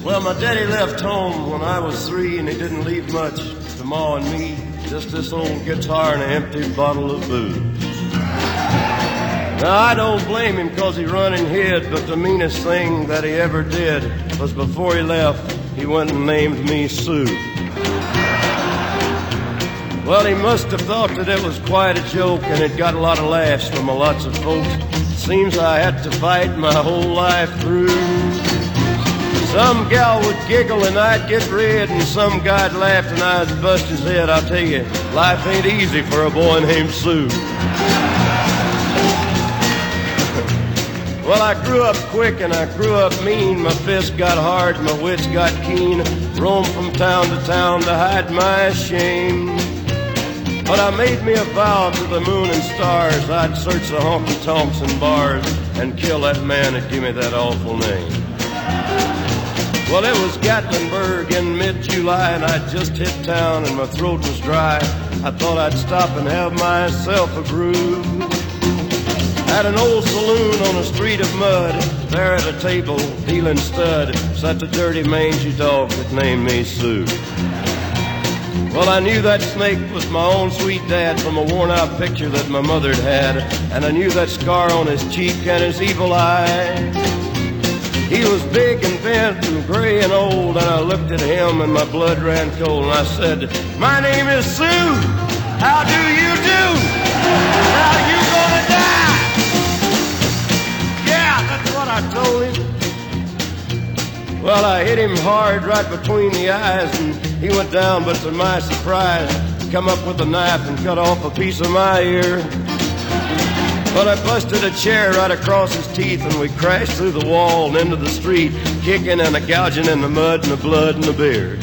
Well, my daddy left home when I was 3, and he didn't leave much to Ma and me. Just this old guitar and an empty bottle of booze. Now, I don't blame him 'cause he run and hid, but the meanest thing that he ever did was before he left, he went and named me Sue. Well, he must have thought that it was quite a joke, and it got a lot of laughs from lots of folks. Seems I had to fight my whole life through. Some gal would giggle and I'd get red, and some guy'd laugh and I'd bust his head. I'll tell you, life ain't easy for a boy named Sue. Well, I grew up quick and I grew up mean. My fists got hard, my wits got keen. Roamed from town to town to hide my shame. But I made me a vow to the moon and stars, I'd search the honky-tonks and bars and kill that man that gave me that awful name. Well, it was Gatlinburg in mid-July, and I'd just hit town and my throat was dry. I thought I'd stop and have myself a brew. At an old saloon on a street of mud, there at a table, dealing stud, sat the dirty mangy dog that named me Sue. Well, I knew that snake was my own sweet dad from a worn-out picture that my mother'd had, and I knew that scar on his cheek and his evil eye. He was big and bent and gray and old, and I looked at him and my blood ran cold, and I said, "My name is Sue. How do you do? Now you gonna die?" Yeah, that's what I told him. Well, I hit him hard right between the eyes, and he went down, but to my surprise, come up with a knife and cut off a piece of my ear. But I busted a chair right across his teeth, and we crashed through the wall and into the street, kicking and gouging in the mud and the blood and the beard.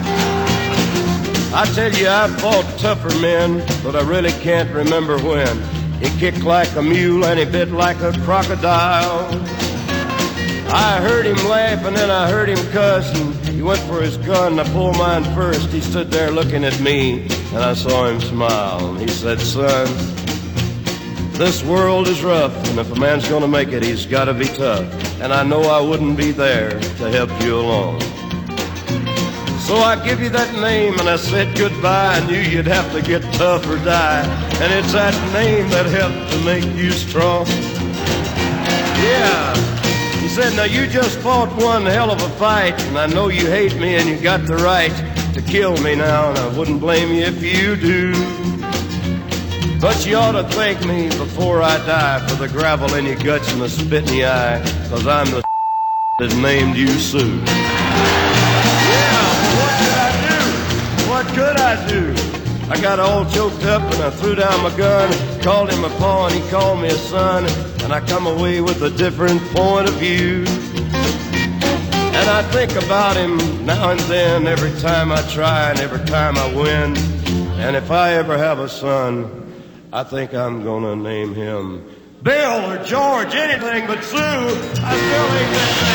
I tell you, I've fought tougher men, but I really can't remember when. He kicked like a mule and he bit like a crocodile. I heard him laugh and then I heard him cuss, and he went for his gun and I pulled mine first. He stood there looking at me and I saw him smile, and he said, "Son, this world is rough, and if a man's gonna make it, he's gotta be tough. And I know I wouldn't be there to help you along. So I give you that name and I said goodbye. I knew you'd have to get tough or die, and it's that name that helped to make you strong." Yeah. He said, "Now you just fought one hell of a fight, and I know you hate me and you got the right to kill me now, and I wouldn't blame you if you do. But you ought to thank me before I die for the gravel in your guts and the spit in your eye, 'cause I'm the that named you Sue." Yeah, what could I do? What could I do? I got all choked up and I threw down my gun, called him a pa and he called me a son, and I come away with a different point of view. And I think about him now and then, every time I try and every time I win. And if I ever have a son, I think I'm gonna name him Bill or George, anything but Sue. I still ain't that.